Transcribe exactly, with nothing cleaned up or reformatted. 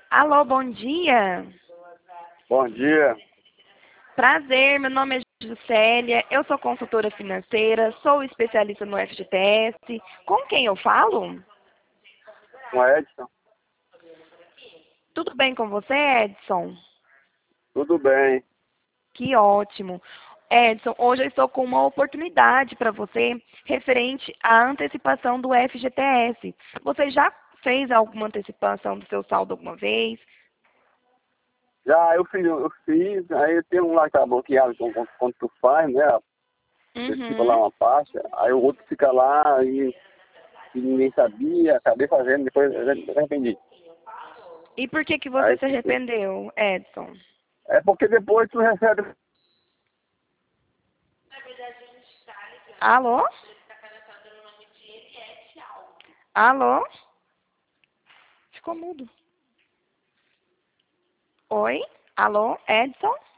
Alô, bom dia. Bom dia, Prazer, meu nome é Juscelia, eu sou consultora financeira, sou especialista no F G T S. Com quem eu falo? com Edson. Tudo bem com você, Edson? Tudo bem. Que ótimo. Edson, hoje eu estou com uma oportunidade para você referente à antecipação do F G T S. Você já fez alguma antecipação do seu saldo alguma vez? Já eu fiz, eu fiz, aí tem um lá que tá bloqueado quando, quando tu faz, né? Antecipa lá Uhum. uma faixa, aí o outro fica lá e, e ninguém sabia, acabei fazendo, depois eu me arrependi. E por que que você Aí se fiquei. arrependeu, Edson? É porque depois tu recebe. Alô? Alô? Ficou mudo. Oi? Alô, Edson?